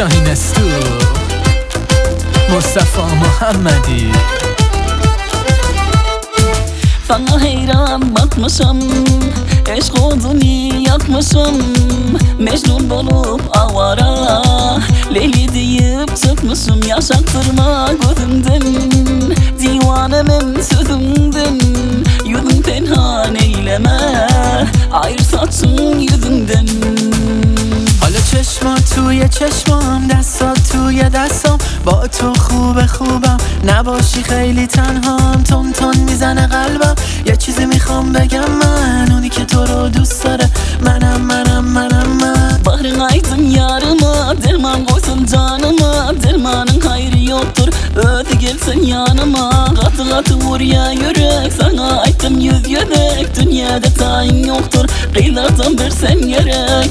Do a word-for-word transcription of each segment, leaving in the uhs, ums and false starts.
شاهین استو مصطفی محمدی Sana hayran bakmışım, aşk odunu yakmışım. Mecnun olup avara, Leyli deyip çıkmışım. Yaşaktırma gözümden, divanemin sözümden. Yüzün penhan eyleme, ayırsaçın yüzünden. حالا چشمات توی چشمام، دستات توی دستام، با تو خوب خوبم، نباشی خیلی تنهام. تون تون میزنه قلبم، یه چیزی میخوام بگم من، اونی که تو رو دوست داره منم منم منم من. Bahrın aydın yarıma, derman koysun canıma. Dermanın hayrı yoktur, öde gelsin yanıma. Katı katı vur ya yürek, sana aytım yüz yürek. Dünyada tayin yoktur, kıyılardan bir sen gerek.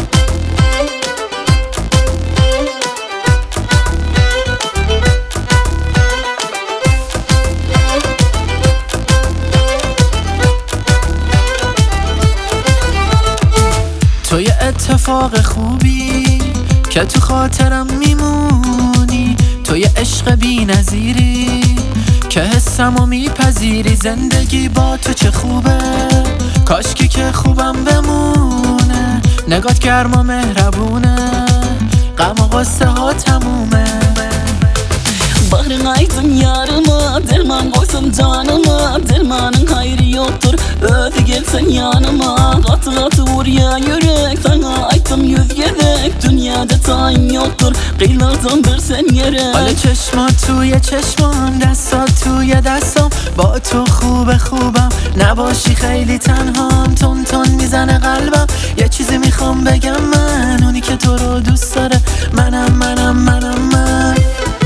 تو یه اتفاق خوبی که تو خاطرم میمونی، تو یه عشق بی نظیری که حسمو میپذیری. زندگی با تو چه خوبه، کاشکی که خوبم بمونه. نگات گرم و مهربونه، غم و غصه ها تمومه. Bahrın aydın yarıma, derman koysun canıma. Dermanın hayrı yoktur, öde gelsen yanıma. Katı katı vur ya yürek, sana aytım yüz yedek. Dünyada tayin yoktur, kıyılardan bir sen gerek. حالا چشمات توی چشمام، دستات توی دستام، با تو خوب خوبم، نباشی خیلی تنهام. تون تون میزنه قلبم، یه چیزی میخوام بگم من، اونی که تو رو دوست داره منم منم منم من.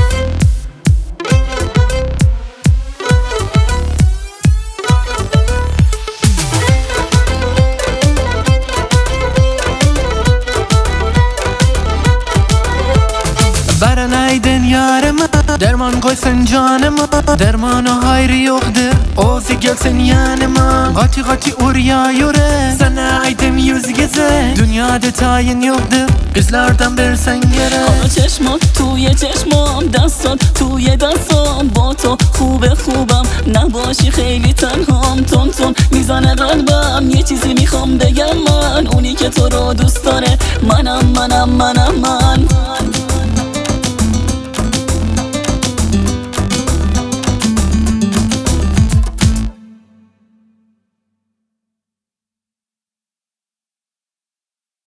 Bara naydın yarıma, derman koysun canıma. Derman o hayrı yoktur, ozi gelsin yanıma. Gati gati oraya yürek, sana aydım yüz geze. Dünyada tayin yoktur, kızlardan bir sen gerek. حالا چشمات توی چشمام، دستات توی دستام. با تو خوبه خوبم، نباشی خیلی تنهام. تون تون میزنه قلبم، یه چیزی میخوام بگم من، اونی که تو رو دوست داره منم منم منم من.